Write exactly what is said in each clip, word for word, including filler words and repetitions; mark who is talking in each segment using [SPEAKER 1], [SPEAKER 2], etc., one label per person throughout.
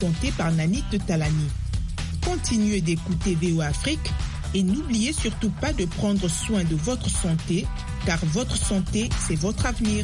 [SPEAKER 1] raconté par Nani Tetalani. Continuez d'écouter V O Afrique et n'oubliez surtout pas de prendre soin de votre santé, car votre santé, c'est votre avenir.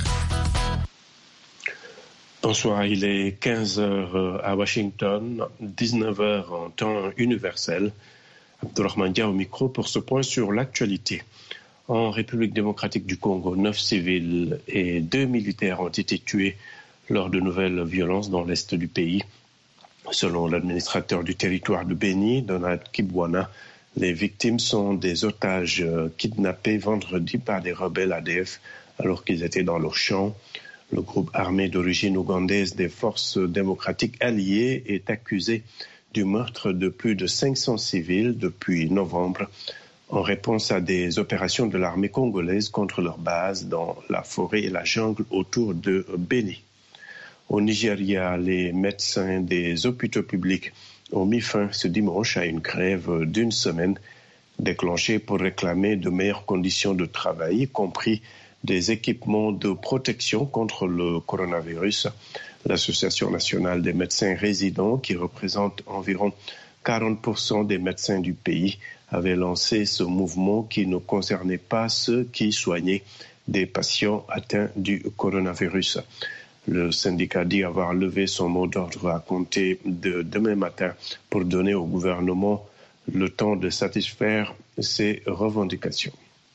[SPEAKER 2] Bonsoir, il est quinze heures à Washington, dix-neuf heures en temps universel. Abdourahmane Dia au micro pour ce point sur l'actualité. En République démocratique du Congo, neuf civils et deux militaires ont été tués lors de nouvelles violences dans l'est du pays. Selon l'administrateur du territoire de Beni, Donald Kibwana, les victimes sont des otages kidnappés vendredi par des rebelles A D F alors qu'ils étaient dans leur champ. Le groupe armé d'origine ougandaise des forces démocratiques alliées est accusé du meurtre de plus de cinq cents civils depuis novembre en réponse à des opérations de l'armée congolaise contre leur base dans la forêt et la jungle autour de Beni. Au Nigeria, les médecins des hôpitaux publics ont mis fin ce dimanche à une grève d'une semaine déclenchée pour réclamer de meilleures conditions de travail, y compris des équipements de protection contre le coronavirus. L'Association nationale des médecins résidents, qui représente environ quarante pour cent des médecins du pays, avait lancé ce mouvement qui ne concernait pas ceux qui soignaient des patients atteints du coronavirus. Le syndicat dit avoir levé son mot d'ordre à compter de demain matin pour donner au gouvernement le temps de satisfaire ses revendications.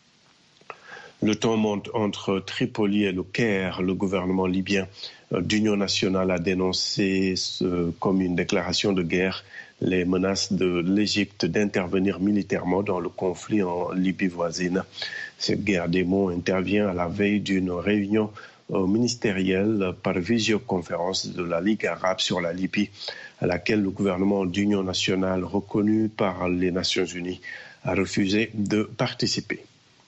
[SPEAKER 2] Le temps monte entre Tripoli et le Caire. Le gouvernement libyen d'union nationale a dénoncé ce, comme une déclaration de guerre les menaces de l'Égypte d'intervenir militairement dans le conflit en Libye voisine. Cette guerre des mots intervient à la veille d'une réunion ministérielle par visioconférence de la Ligue arabe sur la Libye, à laquelle le gouvernement d'union nationale reconnu par les Nations unies a refusé de participer.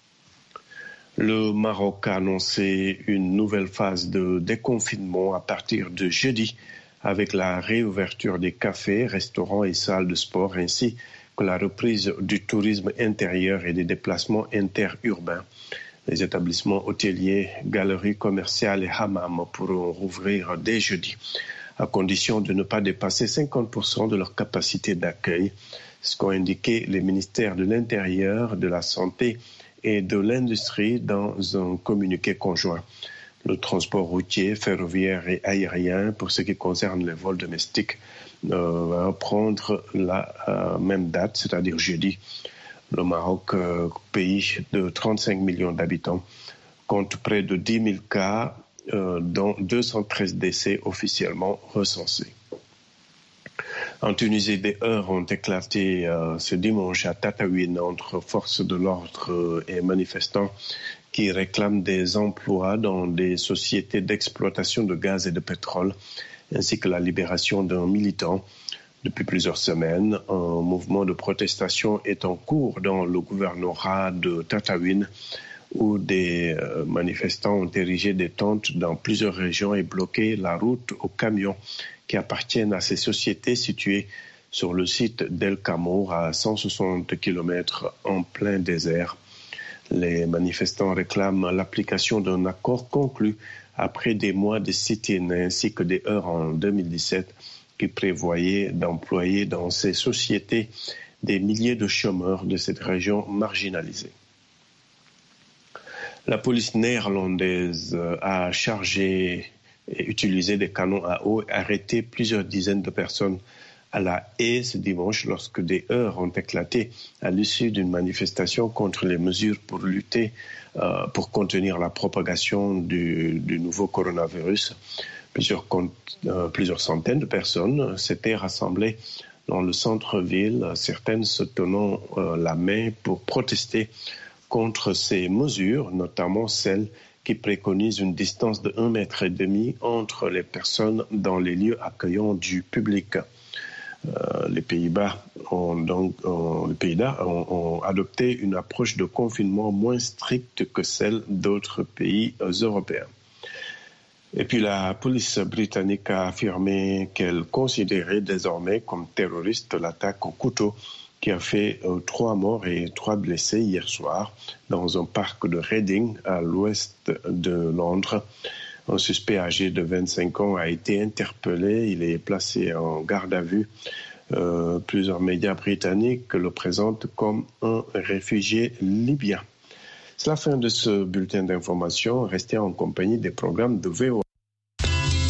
[SPEAKER 2] Le Maroc a annoncé une nouvelle phase de déconfinement à partir de jeudi avec la réouverture des cafés, restaurants et salles de sport ainsi que la reprise du tourisme intérieur et des déplacements interurbains. Les établissements hôteliers, galeries commerciales et hammams pourront rouvrir dès jeudi à condition de ne pas dépasser cinquante pour cent de leur capacité d'accueil, ce qu'ont indiqué les ministères de l'Intérieur, de la Santé et de l'Industrie dans un communiqué conjoint. Le transport routier, ferroviaire et aérien, pour ce qui concerne les vols domestiques, euh, va prendre la euh, même date, c'est-à-dire jeudi. Le Maroc, euh, pays de trente-cinq millions d'habitants, compte près de dix mille cas, euh, dont deux cent treize décès officiellement recensés. En Tunisie, des heurts ont éclaté euh, ce dimanche à Tataouine entre forces de l'ordre et manifestants qui réclament des emplois dans des sociétés d'exploitation de gaz et de pétrole, ainsi que la libération d'un militant. Depuis plusieurs semaines, un mouvement de protestation est en cours dans le gouvernorat de Tataouine, où des manifestants ont érigé des tentes dans plusieurs régions et bloqué la route aux camions qui appartiennent à ces sociétés situées sur le site d'El Kamour à cent soixante kilomètres en plein désert. Les manifestants réclament l'application d'un accord conclu après des mois de sit-in ainsi que des heurts en deux mille dix-sept qui prévoyait d'employer dans ces sociétés des milliers de chômeurs de cette région marginalisée. La police néerlandaise a chargé et utilisé des canons à eau et arrêté plusieurs dizaines de personnes à La Haye ce dimanche lorsque des heurts ont éclaté à l'issue d'une manifestation contre les mesures pour lutter, euh, pour contenir la propagation du, du nouveau coronavirus. Plusieurs, euh, plusieurs centaines de personnes s'étaient rassemblées dans le centre-ville, certaines se tenant euh, la main pour protester contre ces mesures, notamment celles qui préconisent une distance de un mètre et demi entre les personnes dans les lieux accueillants du public. Euh, les Pays-Bas ont donc, ont, les Pays-Bas ont, ont adopté une approche de confinement moins stricte que celle d'autres pays euh, européens. Et puis la police britannique a affirmé qu'elle considérait désormais comme terroriste l'attaque au couteau qui a fait euh, trois morts et trois blessés hier soir dans un parc de Reading à l'ouest de Londres. Un suspect âgé de vingt-cinq ans a été interpellé. Il est placé en garde à vue. Euh, plusieurs médias britanniques le présentent comme un réfugié libyen. C'est la fin de ce bulletin d'information. Restez en compagnie des programmes de V O A.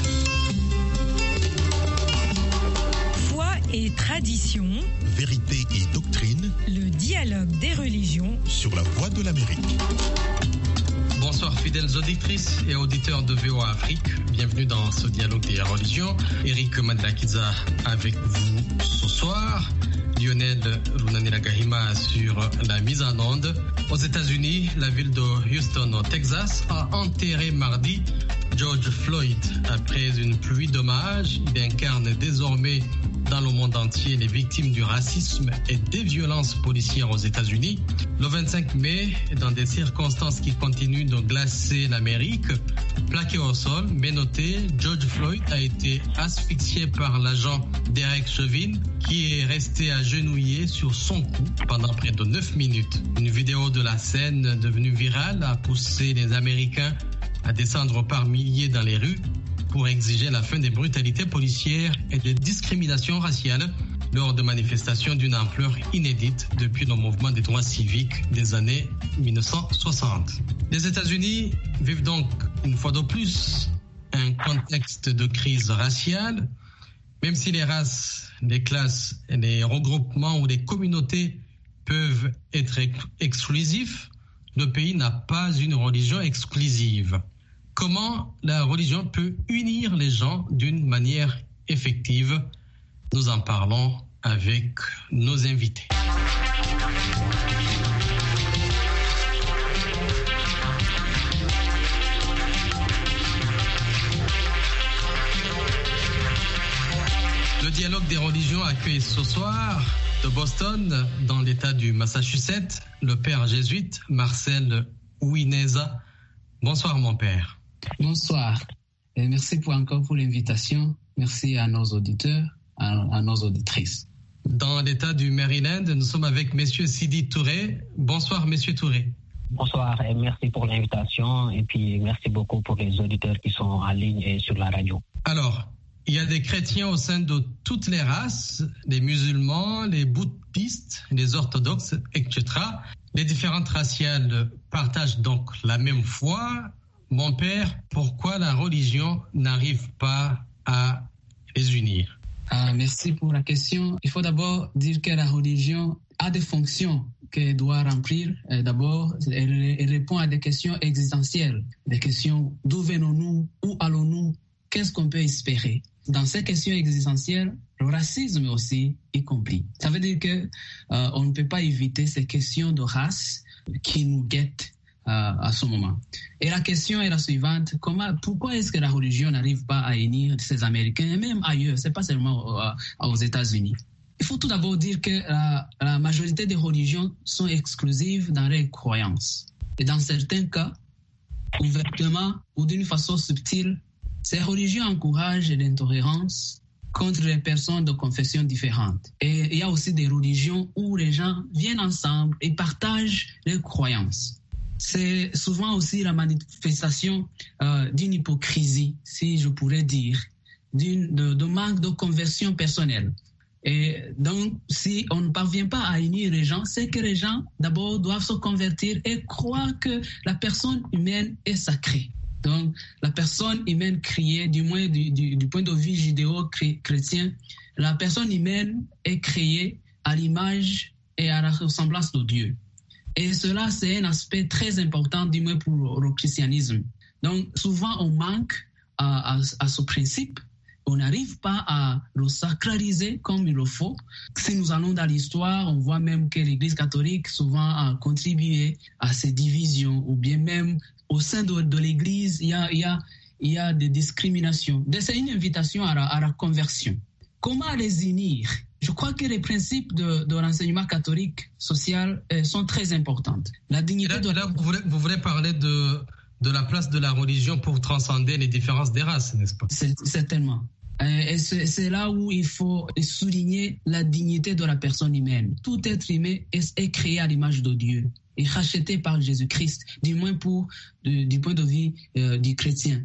[SPEAKER 3] Foi et tradition.
[SPEAKER 4] Vérité et doctrine.
[SPEAKER 3] Le dialogue des religions.
[SPEAKER 4] Sur la voie de l'Amérique.
[SPEAKER 5] Bonsoir fidèles auditrices et auditeurs de V O A Afrique. Bienvenue dans ce dialogue des religions. Eric Madlakiza avec vous ce soir. Lionel Runaniragahima sur la mise en onde. Aux États-Unis, la ville de Houston au Texas a enterré mardi George Floyd. Après une pluie d'hommages, il incarne désormais dans le monde entier les victimes du racisme et des violences policières aux États-Unis. Le vingt-cinq mai, dans des circonstances qui continuent de glacer l'Amérique, plaqué au sol, mais noté, George Floyd a été asphyxié par l'agent Derek Chauvin, qui est resté agenouillé sur son cou pendant près de neuf minutes. Une vidéo de la scène devenue virale a poussé les Américains à descendre par milliers dans les rues pour exiger la fin des brutalités policières et des discriminations raciales lors de manifestations d'une ampleur inédite depuis le mouvement des droits civiques des années mille neuf cent soixante. Les États-Unis vivent donc une fois de plus un contexte de crise raciale, même si les races, les classes, les regroupements ou les communautés peuvent être exclusifs, le pays n'a pas une religion exclusive. Comment la religion peut unir les gens d'une manière effective? Nous en parlons avec nos invités. Le dialogue des religions accueille ce soir de Boston, dans l'État du Massachusetts, le père jésuite Marcel Ouineza. Bonsoir mon père.
[SPEAKER 6] Bonsoir. Et merci pour encore pour l'invitation. Merci à nos auditeurs, à, à nos auditrices.
[SPEAKER 5] Dans l'État du Maryland, nous sommes avec Monsieur Sidi Touré. Bonsoir Monsieur Touré.
[SPEAKER 7] Bonsoir et merci pour l'invitation et puis merci beaucoup pour les auditeurs qui sont en ligne et sur la radio.
[SPEAKER 5] Alors, il y a des chrétiens au sein de toutes les races, les musulmans, les bouddhistes, les orthodoxes, et cetera. Les différentes raciales partagent donc la même foi. Mon père, pourquoi la religion n'arrive pas à les unir?
[SPEAKER 6] Ah, merci pour la question. Il faut d'abord dire que la religion a des fonctions qu'elle doit remplir. D'abord, elle, elle répond à des questions existentielles, des questions d'où venons-nous, où allons-nous, qu'est-ce qu'on peut espérer. Dans ces questions existentielles, le racisme aussi y compris. Ça veut dire que euh, on ne peut pas éviter ces questions de race qui nous guettent euh, à ce moment. Et la question est la suivante: comment, pourquoi est-ce que la religion n'arrive pas à unir ces Américains et même ailleurs? C'est pas seulement euh, aux États-Unis. Il faut tout d'abord dire que la, la majorité des religions sont exclusives dans leurs croyances. Et dans certains cas, ouvertement ou d'une façon subtile, ces religions encouragent l'intolérance contre les personnes de confessions différentes. Et il y a aussi des religions où les gens viennent ensemble et partagent leurs croyances. C'est souvent aussi la manifestation euh, d'une hypocrisie, si je pourrais dire, d'une, de, de manque de conversion personnelle. Et donc, si on ne parvient pas à unir les gens, c'est que les gens, d'abord, doivent se convertir et croire que la personne humaine est sacrée. Donc, la personne humaine créée, du moins du, du, du point de vue judéo-chrétien, la personne humaine est créée à l'image et à la ressemblance de Dieu. Et cela, c'est un aspect très important, du moins pour le christianisme. Donc, souvent, on manque à, à, à ce principe. On n'arrive pas à le sacraliser comme il le faut. Si nous allons dans l'histoire, on voit même que l'Église catholique souvent a contribué à ces divisions, ou bien même au sein de, de l'Église, il y a, il y a, il y a des discriminations. C'est une invitation à la, à la conversion. Comment les unir? Je crois que les principes de, de l'enseignement catholique social euh, sont très importants. La dignité
[SPEAKER 5] là,
[SPEAKER 6] de
[SPEAKER 5] là, vous, voulez, vous voulez parler de, de la place de la religion pour transcender les différences des races, n'est-ce pas?
[SPEAKER 6] C'est, certainement. Euh, et c'est, c'est là où il faut souligner la dignité de la personne humaine. Tout être humain est, est créé à l'image de Dieu et racheté par Jésus-Christ, du moins pour de, du point de vue euh, du chrétien.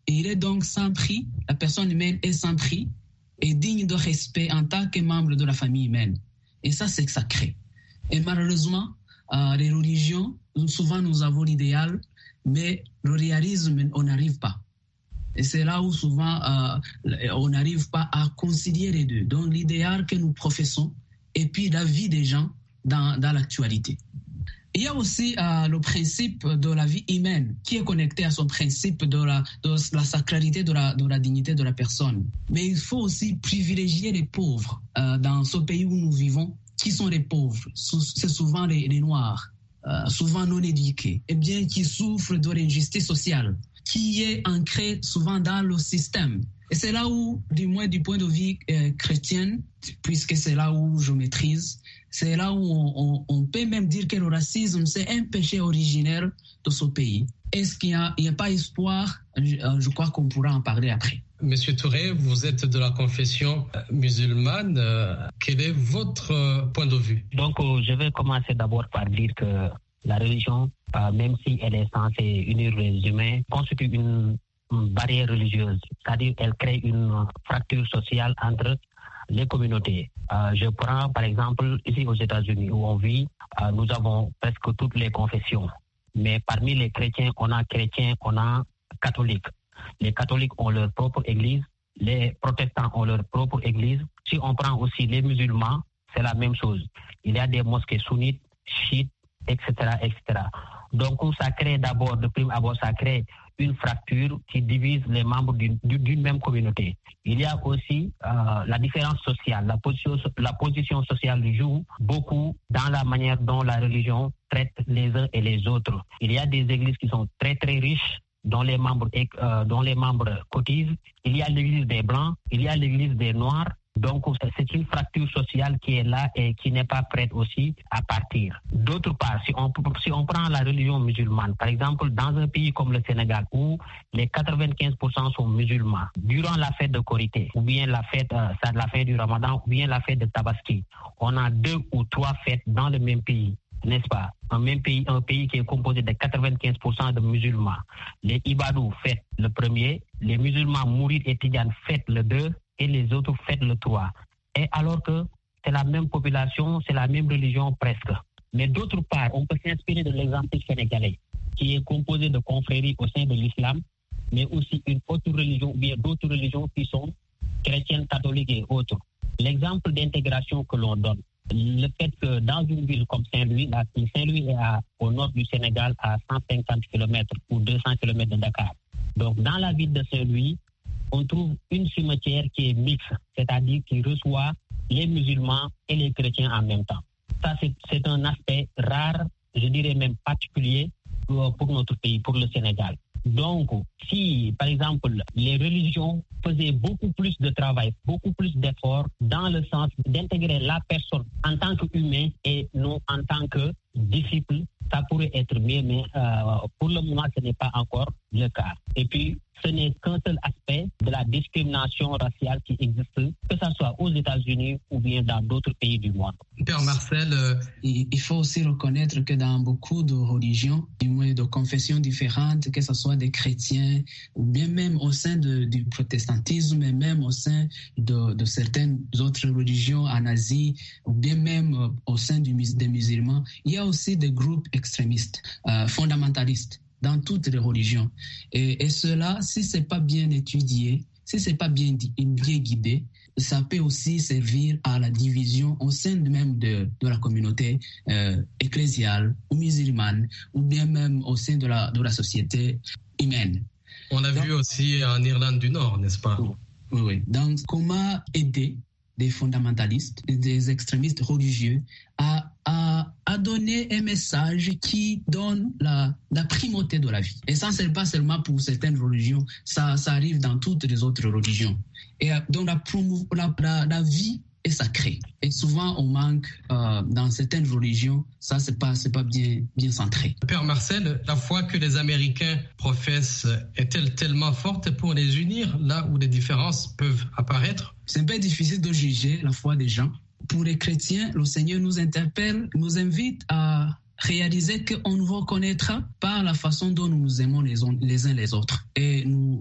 [SPEAKER 6] Et il est donc sans prix, la personne humaine est sans prix et digne de respect en tant que membre de la famille humaine. Et ça, c'est sacré. Et malheureusement, euh, les religions, souvent nous avons l'idéal, mais le réalisme, on n'arrive pas. Et c'est là où souvent euh, on n'arrive pas à concilier les deux. Donc l'idéal que nous professons et puis la vie des gens dans, dans l'actualité. Il y a aussi euh, le principe de la vie humaine qui est connecté à son principe de la, de la sacralité de la, de la dignité de la personne. Mais il faut aussi privilégier les pauvres euh, dans ce pays où nous vivons. Qui sont les pauvres? C'est souvent les, les Noirs, euh, souvent non éduqués, et bien qui souffrent de l'injustice sociale, qui est ancrée souvent dans le système. Et c'est là où, du moins du point de vue euh, chrétien, puisque c'est là où je maîtrise, c'est là où on, on, on peut même dire que le racisme, c'est un péché originaire de ce pays. Est-ce qu'il n'y a, a pas espoir? je, je crois qu'on pourra en parler après.
[SPEAKER 5] Monsieur Touré, vous êtes de la confession musulmane. Quel est votre point de vue?
[SPEAKER 7] Donc, je vais commencer d'abord par dire que la religion, même si elle est censée unir les humains, constitue une barrière religieuse. C'est-à-dire qu'elle crée une fracture sociale entre les communautés. Euh, je prends par exemple ici aux États-Unis où on vit, euh, nous avons presque toutes les confessions. Mais parmi les chrétiens, on a chrétiens, on a catholiques. Les catholiques ont leur propre église, les protestants ont leur propre église. Si on prend aussi les musulmans, c'est la même chose. Il y a des mosquées sunnites, chiites, et cetera, et cetera. Donc ça crée d'abord, de prime abord, ça crée une fracture qui divise les membres d'une, d'une même communauté. Il y a aussi euh, la différence sociale. La position, la position sociale joue beaucoup dans la manière dont la religion traite les uns et les autres. Il y a des églises qui sont très très riches, dont les membres, euh, dont les membres cotisent. Il y a l'église des Blancs, il y a l'église des Noirs. Donc, c'est une fracture sociale qui est là et qui n'est pas prête aussi à partir. D'autre part, si on, si on prend la religion musulmane, par exemple, dans un pays comme le Sénégal, où les quatre-vingt-quinze pour cent sont musulmans, durant la fête de Korité, ou bien la fête, euh, la fin du Ramadan, ou bien la fête de Tabaski, on a deux ou trois fêtes dans le même pays. N'est-ce pas? Un même pays, un pays qui est composé de quatre-vingt-quinze pour cent de musulmans. Les Ibadou fêtent le premier, les musulmans mourides et Tidjanes fêtent le deux, et les autres fêtent le trois. Et alors que c'est la même population, c'est la même religion presque. Mais d'autre part, on peut s'inspirer de l'exemple sénégalais, qui est composé de confréries au sein de l'islam, mais aussi une autre religion, ou bien d'autres religions qui sont chrétiennes, catholiques et autres. L'exemple d'intégration que l'on donne, le fait que dans une ville comme Saint-Louis, là, Saint-Louis est à, au nord du Sénégal à cent cinquante kilomètres ou deux cents kilomètres de Dakar. Donc dans la ville de Saint-Louis, on trouve une cimetière qui est mixte, c'est-à-dire qui reçoit les musulmans et les chrétiens en même temps. Ça, c'est, c'est un aspect rare, je dirais même particulier pour, pour notre pays, pour le Sénégal. Donc, si, par exemple, les religions faisaient beaucoup plus de travail, beaucoup plus d'efforts dans le sens d'intégrer la personne en tant qu'humain et non en tant que disciple, ça pourrait être mieux, mais euh, pour le moment, ce n'est pas encore le cas. Et puis, ce n'est qu'un seul aspect de la discrimination raciale qui existe, que ce soit aux États-Unis ou bien dans d'autres pays du monde.
[SPEAKER 5] Père Marcel, euh...
[SPEAKER 6] il faut aussi reconnaître que dans beaucoup de religions, du moins de confessions différentes, que ce soit des chrétiens ou bien même au sein de, du protestantisme et même au sein de, de certaines autres religions en Asie ou bien même au sein du, des musulmans, il y a aussi des groupes extrémistes, euh, fondamentalistes dans toutes les religions. Et, et cela, si ce n'est pas bien étudié, si ce n'est pas bien, bien guidé, ça peut aussi servir à la division au sein même de, de la communauté euh, ecclésiale ou musulmane, ou bien même au sein de la, de la société humaine.
[SPEAKER 5] On l'a vu aussi en Irlande du Nord, n'est-ce pas?
[SPEAKER 6] Oui, oui. Donc, comment aider des fondamentalistes, des extrémistes religieux à, à, à donner un message qui donne la, la primauté de la vie. Et ça, ce n'est pas seulement pour certaines religions, ça, ça arrive dans toutes les autres religions. Et donc, la, promo, la, la, la vie est sacrée. Et souvent, on manque euh, dans certaines religions, ça, c'est pas, c'est pas bien, bien centré.
[SPEAKER 5] Père Marcel, la foi que les Américains professent est-elle tellement forte pour les unir là où les différences peuvent apparaître?
[SPEAKER 6] C'est un peu difficile de juger la foi des gens. Pour les chrétiens, le Seigneur nous interpelle, nous invite à réaliser qu'on nous reconnaîtra par la façon dont nous nous aimons les uns les autres. Et nous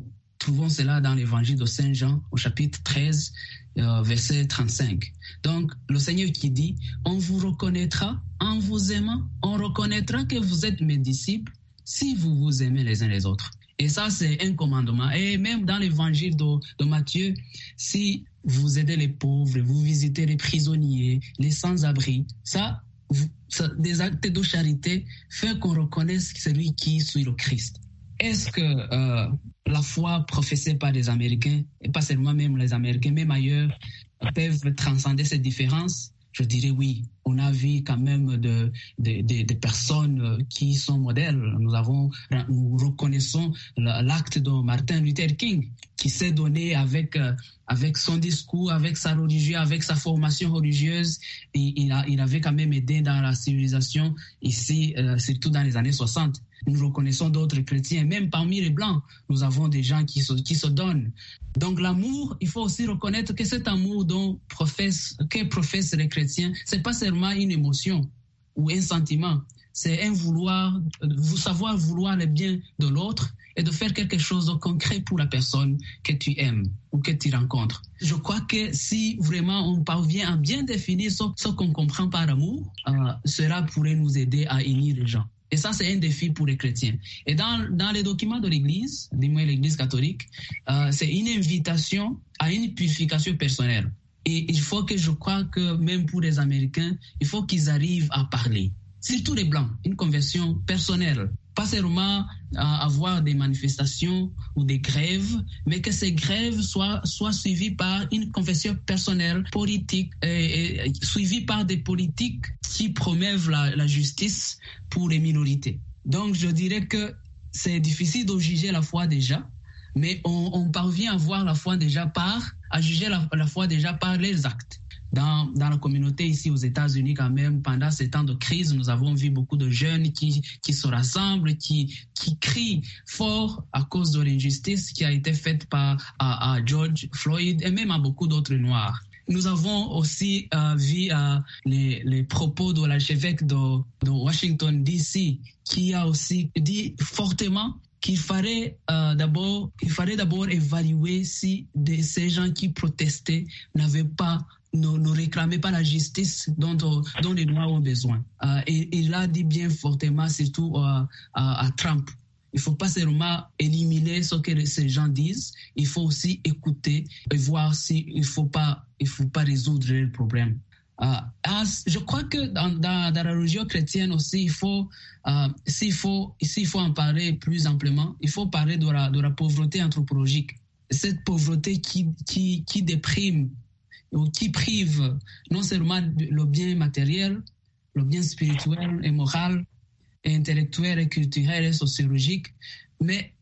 [SPEAKER 6] trouvons cela dans l'évangile de Saint Jean au chapitre treize, euh, verset trente-cinq. Donc, le Seigneur qui dit, on vous reconnaîtra en vous aimant, on reconnaîtra que vous êtes mes disciples si vous vous aimez les uns les autres. Et ça, c'est un commandement. Et même dans l'évangile de, de Matthieu, si vous aidez les pauvres, vous visitez les prisonniers, les sans-abri, ça, vous, ça, des actes de charité font qu'on reconnaisse celui qui suit le Christ. Est-ce que euh, la foi professée par les Américains, et pas seulement même les Américains, même ailleurs, peuvent transcender ces différences? Je dirais oui. On a vu quand même de, de, de, de personnes qui sont modèles. Nous avons, nous reconnaissons l'acte de Martin Luther King, qui s'est donné avec, avec son discours, avec sa religion, avec sa formation religieuse. Et il, a, il avait quand même aidé dans la civilisation ici, euh, surtout dans les années soixante. Nous reconnaissons d'autres chrétiens, même parmi les Blancs, nous avons des gens qui se, qui se donnent. Donc l'amour, il faut aussi reconnaître que cet amour dont professe, que professent les chrétiens, c'est pas seulement une émotion ou un sentiment, c'est un vouloir, vous savoir vouloir le bien de l'autre et de faire quelque chose de concret pour la personne que tu aimes ou que tu rencontres. Je crois que si vraiment on parvient à bien définir ce, ce qu'on comprend par amour, euh, cela pourrait nous aider à unir les gens. Et ça, c'est un défi pour les chrétiens. Et dans, dans les documents de l'Église, du moins l'Église catholique, euh, c'est une invitation à une purification personnelle. Et il faut que je crois que même pour les Américains, il faut qu'ils arrivent à parler. Surtout les Blancs, une conversion personnelle. Pas seulement à avoir des manifestations ou des grèves, mais que ces grèves soient, soient suivies par une conversion personnelle, politique, et, et suivies par des politiques qui promeuvent la, la justice pour les minorités. Donc, je dirais que c'est difficile de juger la foi déjà, mais on, on parvient à voir la foi déjà par, à juger la, la foi déjà par les actes. Dans, dans la communauté ici aux États-Unis quand même, pendant ces temps de crise, nous avons vu beaucoup de jeunes qui, qui se rassemblent, qui, qui crient fort à cause de l'injustice qui a été faite par à, à George Floyd et même à beaucoup d'autres Noirs. Nous avons aussi euh, vu euh, les, les propos de l'archevêque de, de Washington D C qui a aussi dit fortement qu'il fallait euh, d'abord, qu'il fallait d'abord évaluer si de, ces gens qui protestaient n'avaient pas Ne, ne réclamez pas la justice dont, dont les Noirs ont besoin. Euh, et il a dit bien fortement, surtout euh, à, à Trump, il ne faut pas seulement éliminer ce que ces gens disent, il faut aussi écouter et voir s'il ne faut pas, il faut pas résoudre le problème. Euh, je crois que dans, dans, dans la religion chrétienne aussi, il faut, euh, s'il faut, s'il faut en parler plus amplement, il faut parler de la, de la pauvreté anthropologique. Cette pauvreté qui, qui, qui déprime ou qui prive non seulement le bien matériel, le bien spirituel et moral, et intellectuel et culturel et sociologique, mais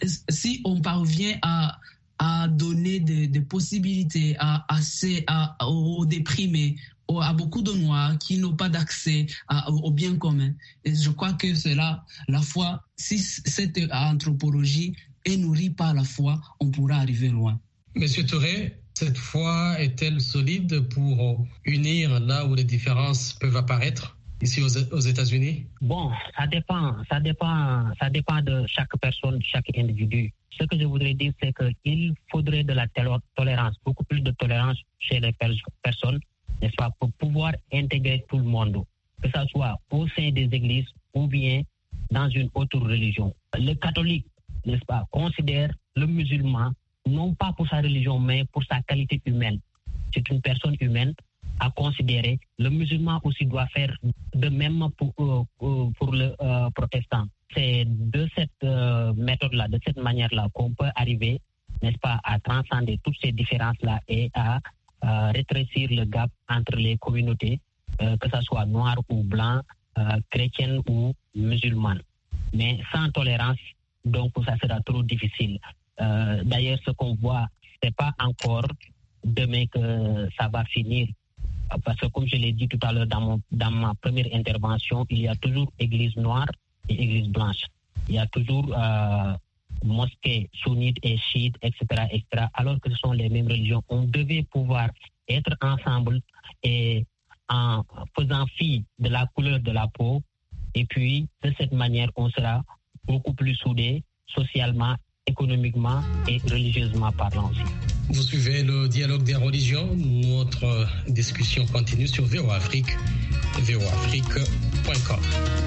[SPEAKER 6] si on parvient à, à donner des, des possibilités à, à, à, aux déprimés, à beaucoup de Noirs qui n'ont pas d'accès à, au bien commun, et je crois que cela, la foi, si cette anthropologie est nourrie par la foi, on pourra arriver loin.
[SPEAKER 5] Monsieur Touré, cette foi est-elle solide pour unir là où les différences peuvent apparaître ici aux, aux États-Unis?
[SPEAKER 7] Bon, ça dépend, ça dépend, ça dépend de chaque personne, chaque individu. Ce que je voudrais dire, c'est qu'il faudrait de la tolérance, beaucoup plus de tolérance chez les personnes, n'est-ce pas, pour pouvoir intégrer tout le monde, que ce soit au sein des églises ou bien dans une autre religion. Le catholique, n'est-ce pas, considère le musulman non pas pour sa religion, mais pour sa qualité humaine. C'est une personne humaine à considérer. Le musulman aussi doit faire de même pour, euh, pour le euh, protestant. C'est de cette euh, méthode-là, de cette manière-là qu'on peut arriver, n'est-ce pas, à transcender toutes ces différences-là et à euh, rétrécir le gap entre les communautés, euh, que ce soit noir ou blanc, euh, chrétienne ou musulmane. Mais sans tolérance, donc ça sera trop difficile. Euh, d'ailleurs, ce qu'on voit, c'est pas encore demain que ça va finir. Parce que comme je l'ai dit tout à l'heure dans, mon, dans ma première intervention, il y a toujours église noire et église blanche. Il y a toujours euh, mosquées sunnites et chiites, et cetera, et cetera, alors que ce sont les mêmes religions. On devait pouvoir être ensemble et en faisant fi de la couleur de la peau. Et puis, de cette manière, on sera beaucoup plus soudés socialement économiquement et religieusement parlant aussi.
[SPEAKER 5] Vous suivez le dialogue des religions. Notre discussion continue sur V O A Afrique, v o afrique point com.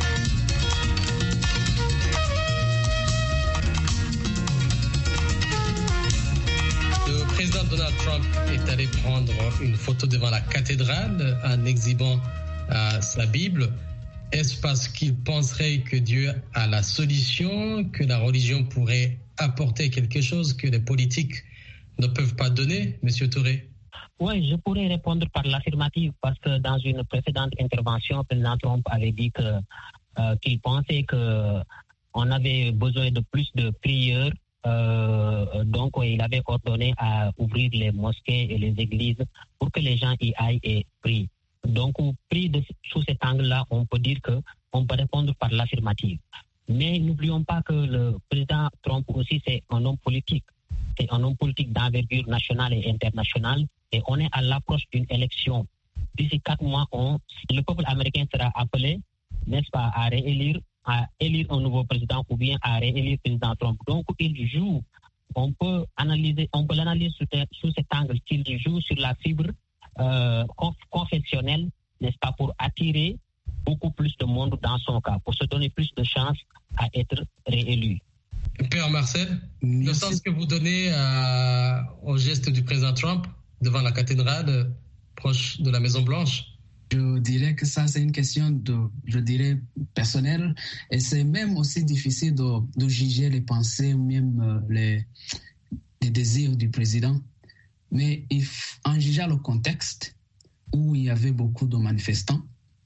[SPEAKER 5] Le président Donald Trump est allé prendre une photo devant la cathédrale en exhibant euh, sa Bible. Est-ce parce qu'il penserait que Dieu a la solution, que la religion pourrait apporter quelque chose que les politiques ne peuvent pas donner, M. Touré?
[SPEAKER 7] Oui, je pourrais répondre par l'affirmative parce que dans une précédente intervention, le président Trump avait dit que, euh, qu'il pensait qu'on avait besoin de plus de prières. Euh, donc, il avait ordonné à ouvrir les mosquées et les églises pour que les gens y aillent et prient. Donc, pris de, sous cet angle-là, on peut dire qu'on peut répondre par l'affirmative. Mais n'oublions pas que le président Trump aussi, c'est un homme politique. C'est un homme politique d'envergure nationale et internationale. Et on est à l'approche d'une élection. D'ici quatre mois, on, le peuple américain sera appelé, n'est-ce pas, à réélire, à élire un nouveau président ou bien à réélire le président Trump. Donc, il joue. On peut analyser, on peut l'analyser sous, sous cet angle qu'il joue sur la fibre euh, confessionnelle, n'est-ce pas, pour attirer beaucoup plus de monde dans son cas, pour se donner plus de chances à être réélu.
[SPEAKER 5] Père Marcel, le sens que vous donnez à, au geste du président Trump devant la cathédrale proche de la Maison-Blanche?
[SPEAKER 6] Je dirais que ça, c'est une question de, je dirais, personnelle. Et c'est même aussi difficile de, de juger les pensées ou même euh, les, les désirs du président. Mais il, en jugeant le contexte où il y avait beaucoup de manifestants,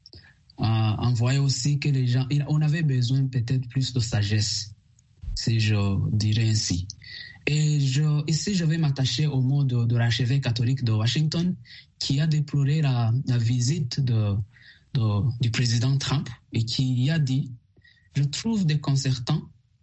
[SPEAKER 6] euh, on voyait aussi que les gens, on avait besoin peut-être plus de sagesse, si je dirais ainsi. Et je, ici, je vais m'attacher au mot de, de l'archevêque catholique de Washington qui a déploré la, la visite de, de, du président Trump et qui a dit « Je trouve déconcertant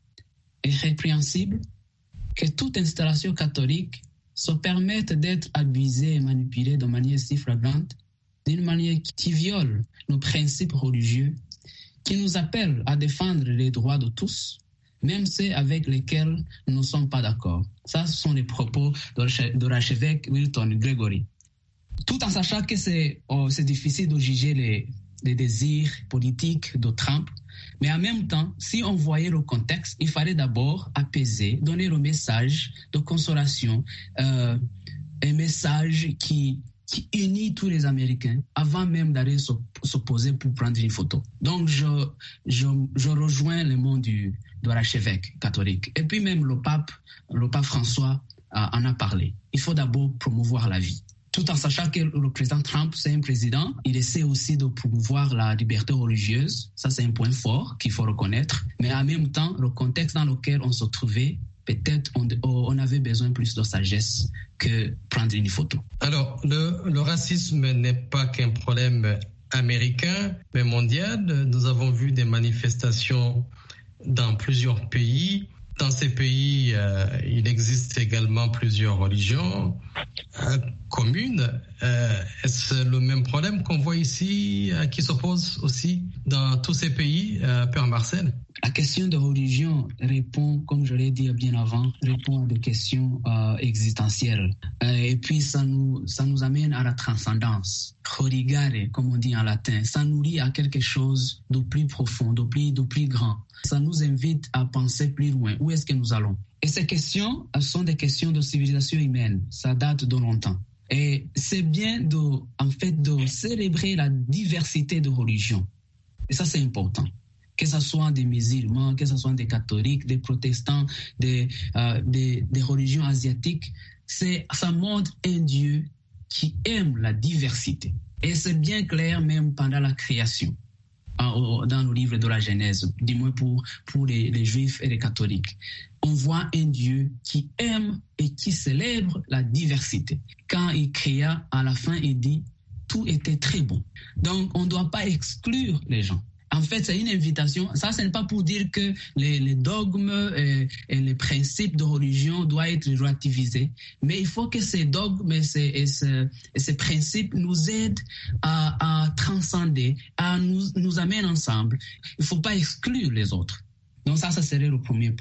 [SPEAKER 6] et répréhensible que toute installation catholique se permette d'être abusée et manipulée de manière si flagrante, d'une manière qui viole nos principes religieux, qui nous appelle à défendre les droits de tous, même ceux avec lesquels nous ne sommes pas d'accord. » Ça, ce sont les propos de l'archevêque Wilton Gregory. Tout en sachant que c'est, oh, c'est difficile de juger les, les désirs politiques de Trump, mais en même temps, si on voyait le contexte, il fallait d'abord apaiser, donner le message de consolation, euh, un message qui, qui unit tous les Américains avant même d'aller se, se poser pour prendre une photo. Donc, je, je, je rejoins le mot du de l'archevêque catholique. Et puis même le pape, le pape François euh, en a parlé. Il faut d'abord promouvoir la vie. Tout en sachant que le président Trump, c'est un président, il essaie aussi de promouvoir la liberté religieuse. Ça, c'est un point fort qu'il faut reconnaître. Mais en même temps, le contexte dans lequel on se trouvait, peut-être on, on avait besoin plus de sagesse que prendre une photo.
[SPEAKER 5] Alors, le, le racisme n'est pas qu'un problème américain, mais mondial. Nous avons vu des manifestations dans plusieurs pays. Dans ces pays, euh, il existe également plusieurs religions euh, communes. Euh, est-ce le même problème qu'on voit ici, euh, qui s'oppose aussi dans tous ces pays, euh, Père Marcel?
[SPEAKER 6] La question de religion répond, comme je l'ai dit bien avant, répond à des questions euh, existentielles. Euh, et puis, ça nous, ça nous amène à la transcendance. Religare, comme on dit en latin, ça nous lie à quelque chose de plus profond, de plus, de plus grand. Ça nous invite à penser plus loin. Où est-ce que nous allons? Et ces questions sont des questions de civilisation humaine. Ça date de longtemps. Et c'est bien de, en fait, de célébrer la diversité de religions. Et ça, c'est important. Que ce soit des musulmans, que ce soit des catholiques, des protestants, des, euh, des, des religions asiatiques, c'est, ça montre un Dieu qui aime la diversité. Et c'est bien clair même pendant la création, dans le livre de la Genèse, du moins pour, pour les, les juifs et les catholiques. On voit un Dieu qui aime et qui célèbre la diversité. Quand il créa, à la fin, il dit « tout était très bon ». Donc, on ne doit pas exclure les gens. En fait, c'est une invitation. Ça, ce n'est pas pour dire que les, les dogmes et, et les principes de religion doivent être relativisés, mais il faut que ces dogmes et ces, et ces, et ces principes nous aident à, à transcender, à nous, nous amènent ensemble. Il ne faut pas exclure les autres. Donc ça, ça serait le premier point.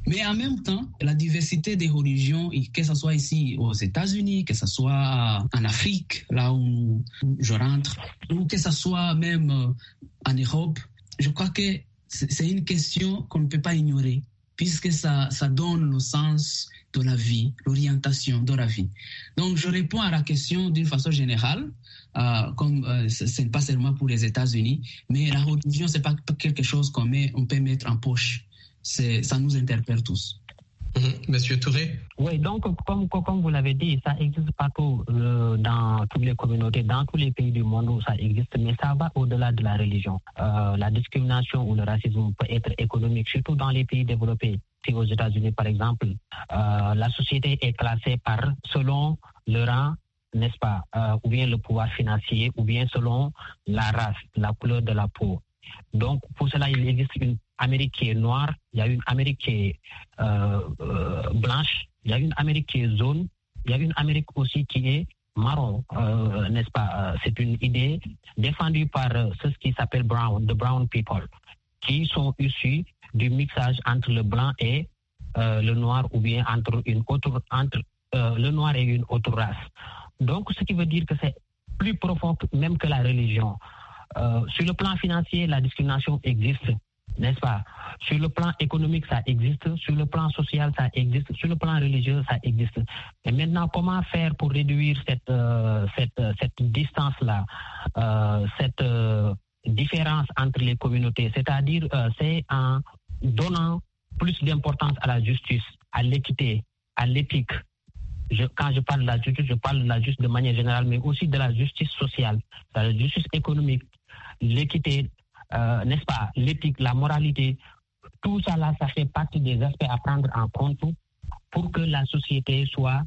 [SPEAKER 6] Mais en même temps, la diversité des religions, que ce soit ici aux États-Unis, que ce soit en Afrique, là où je rentre, ou que ce soit même en Europe, je crois que c'est une question qu'on ne peut pas ignorer, puisque ça, ça donne le sens de la vie, l'orientation de la vie. Donc, je réponds à la question d'une façon générale, euh, comme euh, ce n'est pas seulement pour les États-Unis, mais la religion, ce n'est pas quelque chose qu'on met, on peut mettre en poche. C'est, ça nous interpelle tous.
[SPEAKER 5] Mmh. Monsieur Touré?
[SPEAKER 7] Oui, donc comme, comme vous l'avez dit, ça existe partout euh, dans toutes les communautés, dans tous les pays du monde où ça existe, mais ça va au-delà de la religion. Euh, la discrimination ou le racisme peut être économique, surtout dans les pays développés. Si aux États-Unis, par exemple, euh, la société est classée par selon le rang, n'est-ce pas, euh, ou bien le pouvoir financier, ou bien selon la race, la couleur de la peau. Donc, pour cela, il existe une Amérique qui est noire, il y a une Amérique qui est euh, euh, blanche, il y a une Amérique qui est jaune, il y a une Amérique aussi qui est marron, euh, n'est-ce pas? C'est une idée défendue par ceux qui s'appellent brown, the brown people, qui sont issus du mixage entre le blanc et euh, le noir, ou bien entre une autre, entre euh, le noir et une autre race. Donc, ce qui veut dire que c'est plus profond même que la religion. Euh, sur le plan financier, la discrimination existe, n'est-ce pas? Sur le plan économique, ça existe. Sur le plan social, ça existe. Sur le plan religieux, ça existe. Et maintenant, comment faire pour réduire cette, euh, cette, cette distance-là, euh, cette euh, différence entre les communautés? C'est-à-dire, euh, c'est en donnant plus d'importance à la justice, à l'équité, à l'éthique. Je, quand je parle de la justice, je parle de la justice de manière générale, mais aussi de la justice sociale, de la justice économique, l'équité, euh, n'est-ce pas, l'éthique, la moralité. Tout ça là, ça fait partie des aspects à prendre en compte pour que la société soit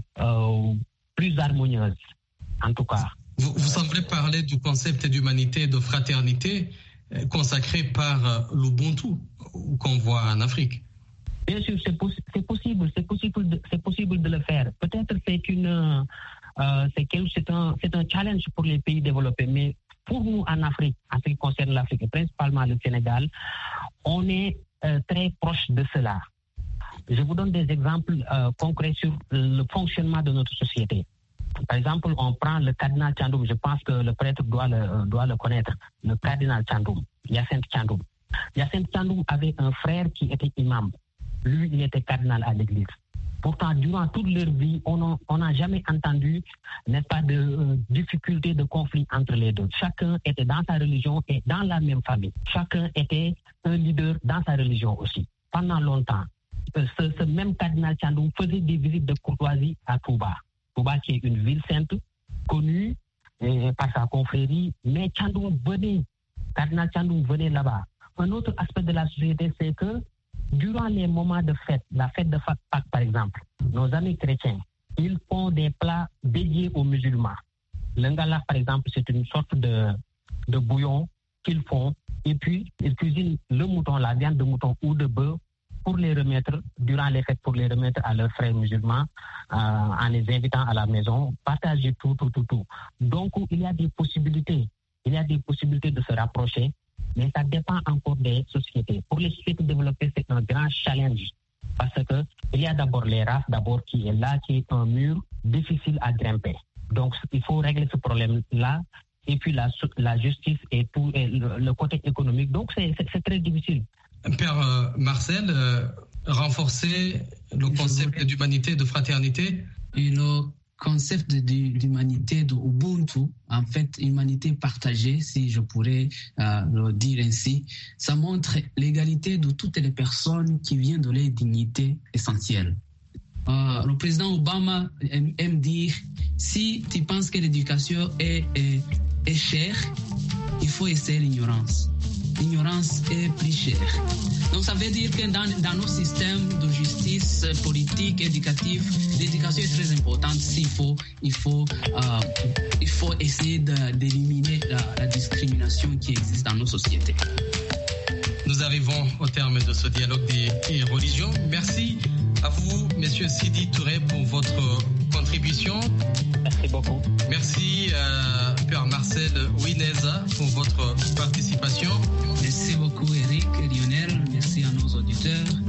[SPEAKER 7] euh, plus harmonieuse, en tout cas.
[SPEAKER 5] Vous, vous semblez parler du concept d'humanité et de fraternité euh, consacré par euh, l'Ubuntu qu'on voit en Afrique.
[SPEAKER 7] Bien sûr, c'est, poss- c'est possible, c'est possible, de, c'est possible de le faire. Peut-être c'est une, euh, c'est, quel, c'est un, c'est un challenge pour les pays développés, mais pour nous en Afrique, en ce qui concerne l'Afrique et principalement le Sénégal, on est euh, très proche de cela. Je vous donne des exemples euh, concrets sur le fonctionnement de notre société. Par exemple, on prend le cardinal Thiandoum, je pense que le prêtre doit le, doit le connaître, le cardinal Thiandoum, Hyacinthe Thiandoum. Hyacinthe Thiandoum avait un frère qui était imam. Lui, il était cardinal à l'église. Pourtant, durant toute leur vie, on n'a jamais entendu, n'est-ce pas, de euh, difficultés, de conflits entre les deux. Chacun était dans sa religion et dans la même famille. Chacun était un leader dans sa religion aussi. Pendant longtemps, euh, ce, ce même cardinal Thiandoum faisait des visites de courtoisie à Touba. Touba qui est une ville sainte, connue euh, par sa confrérie, mais Thiandoum venait, cardinal Thiandoum venait là-bas. Un autre aspect de la société, c'est que durant les moments de fête, la fête de Pâques par exemple, nos amis chrétiens, ils font des plats dédiés aux musulmans. L'ingala par exemple, c'est une sorte de, de bouillon qu'ils font et puis ils cuisinent le mouton, la viande de mouton ou de bœuf pour les remettre, durant les fêtes, pour les remettre à leurs frères musulmans euh, en les invitant à la maison, partager tout, tout, tout, tout. Donc il y a des possibilités, il y a des possibilités de se rapprocher. Mais ça dépend encore des sociétés. Pour les sociétés développées, c'est un grand challenge. Parce que il y a d'abord les races, d'abord qui est là, qui est un mur difficile à grimper. Donc, il faut régler ce problème-là. Et puis la, la justice et tout, et le, le côté économique. Donc, c'est, c'est, c'est très difficile.
[SPEAKER 5] Père euh, Marcel, euh, renforcer le concept d'humanité et de fraternité.
[SPEAKER 6] Et le concept d'humanité, de Ubuntu, en fait, humanité partagée, si je pourrais euh, le dire ainsi, ça montre l'égalité de toutes les personnes qui viennent de leur dignité essentielle. Euh, le président Obama aime, aime dire, si tu penses que l'éducation est, est, est chère, il faut essayer l'ignorance. L'ignorance est plus chère. Donc ça veut dire que dans, dans nos systèmes de justice politique, éducatif, l'éducation est très importante. S'il faut, il faut, euh, il faut essayer de, d'éliminer la, la discrimination qui existe dans nos sociétés.
[SPEAKER 5] Nous arrivons au terme de ce dialogue des religions. Merci à vous, Monsieur Sidi Touré, pour votre contribution.
[SPEAKER 7] Merci beaucoup.
[SPEAKER 5] Merci, euh, Père Marcel Ouineza, pour votre participation.
[SPEAKER 6] Merci beaucoup, Eric et Lionel. Merci à nos auditeurs.